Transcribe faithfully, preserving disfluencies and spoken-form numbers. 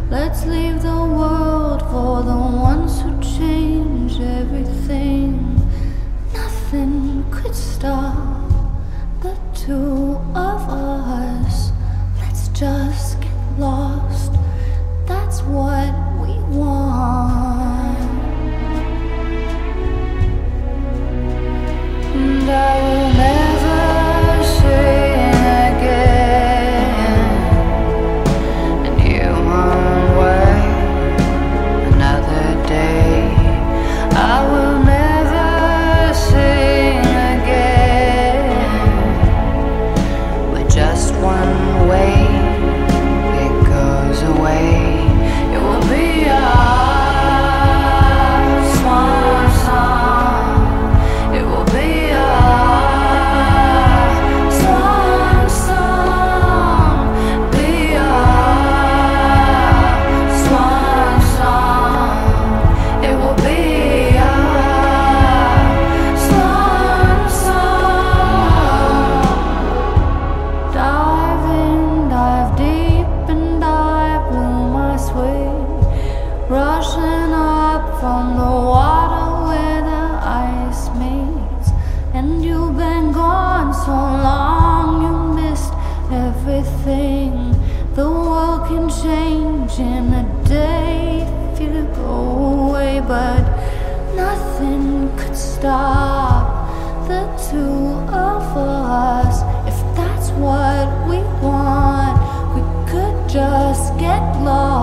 Let's leave the world for the ones who change everything. Nothing could stop the two of us. Let's just get lost, that's what we want. And I will never say again, and you won't wait another day. I will never sing again. We're just one way, it goes away. It will be our swan song. It will be our swan song. Be our swan song. It will be our swan song. Dive in, dive deep, and I blew my sweet, rushing up from the water where the ice meets. And you've been gone so long, you missed everything. The world can change in a day if you go away, but nothing could stop the two of us. If that's what we want, we could just get lost.